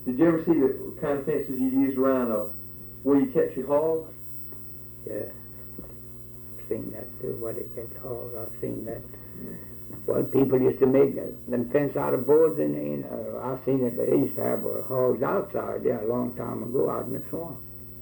Did you ever see the kind of fences you use around where you catch your hogs? Yeah. Seen that too, where they catch hogs. I've seen that. Well, people used to make them fence out of boards, and I've seen it. They used to have hogs outside there a long time ago out in the swamp.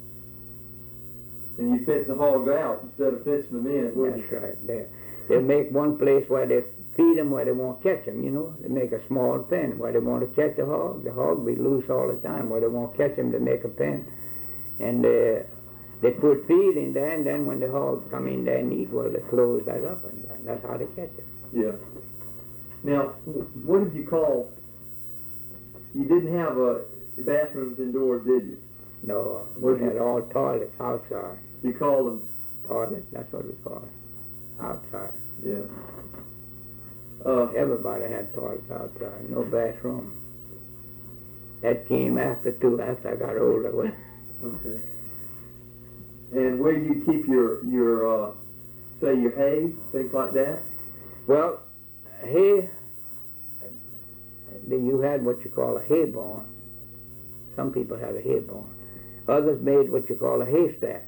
And you fence the hogs out instead of fencing them in. That's right. They make one place where they feed them where they won't catch them, you know. They make a small pen where they want to catch the hog. The hog be loose all the time. Where they won't catch them, they make a pen. And they put feed in there, and then when the hogs come in there and eat, well, they close that up, and that's how they catch it. Yeah. Now, what did you call... You didn't have bathrooms indoors, did you? No, we had all toilets outside. You call them? Toilet, that's what we call it. Outside. Yeah. Everybody had toilets outside, no bathroom. That came after I got older. Okay. And where do you keep your say your hay, things like that? Well, hay, you had what you call a hay barn. Some people had a hay barn. Others made what you call a haystack.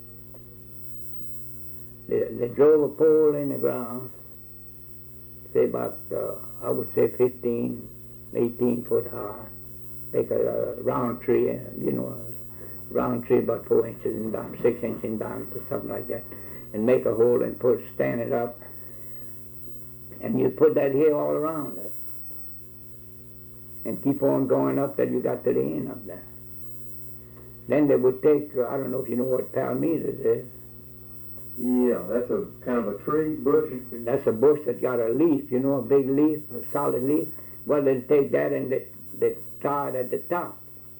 They drove a pole in the ground, say about, I would say 15, 18 foot high. Like a round tree, you know, a round tree about 4 inches in diameter, 6 inches in diameter, something like that. And make a hole and stand it up. And you put that hay all around it. And keep on going up till you got to the end up there. Then they would take, I don't know if you know what palmettos is. Yeah, that's a kind of a tree, bush. That's a bush that got a leaf, you know, a big leaf, a solid leaf. Well, they'd take that and they tie it at the top.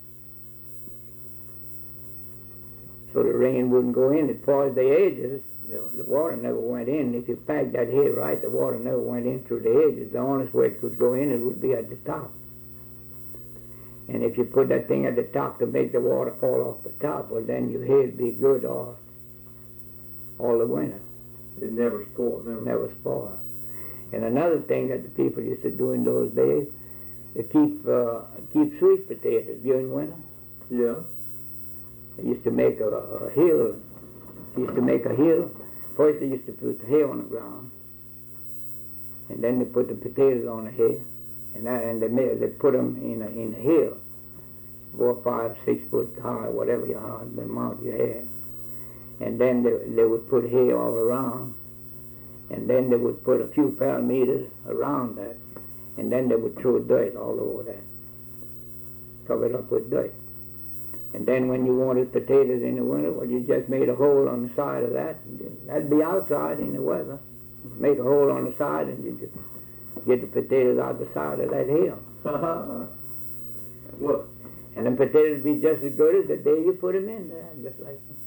So the rain wouldn't go in. It poised the edges. The water never went in. If you packed that hay right, the water never went in through the edges. The only way it could go in, it would be at the top. And if you put that thing at the top to make the water fall off the top, well, then your hay would be good all the winter. It never spoiled. Never spoiled. And another thing that the people used to do in those days, they keep sweet potatoes during winter. Yeah. They used to make a hill. First they used to put the hay on the ground, and then they put the potatoes on the hay, and they put them in a hill, 4, 5, 6 foot high, whatever the amount you had. And then they would put hay all around, and then they would put a few palmettos around that, and then they would throw dirt all over that, cover it up with dirt. And then when you wanted potatoes in the winter, well, you just made a hole on the side of that. That'd be outside in the weather. Make a hole on the side, and you just get the potatoes out the side of that hill. Well, and the potatoes would be just as good as the day you put them in there, just like that.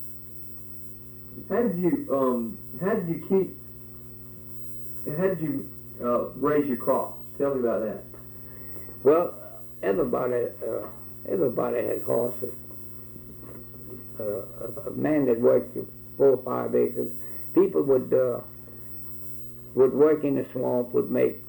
How did you raise your crops? Tell me about that. Well, everybody had horses. A man that worked 4 or 5 acres, people would work in the swamp, would make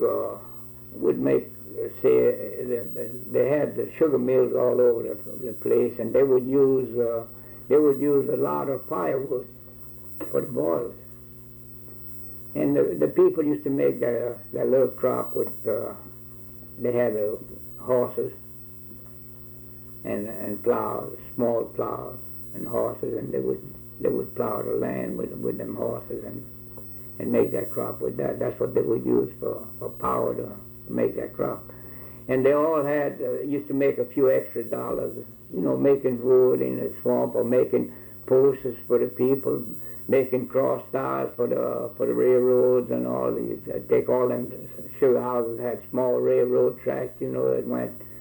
say they had the sugar mills all over the place, and they would use a lot of firewood for the boilers. And the people used to make their little crop with they had horses and plows, small plows and horses, and they would plow the land with them horses and make that crop with that. That's what they would use for power to make that crop. And they all had used to make a few extra dollars, you know, making wood in the swamp or making posts for the people, making cross ties for the railroads and all these. Take all them sugar houses had small railroad tracks, you know, that went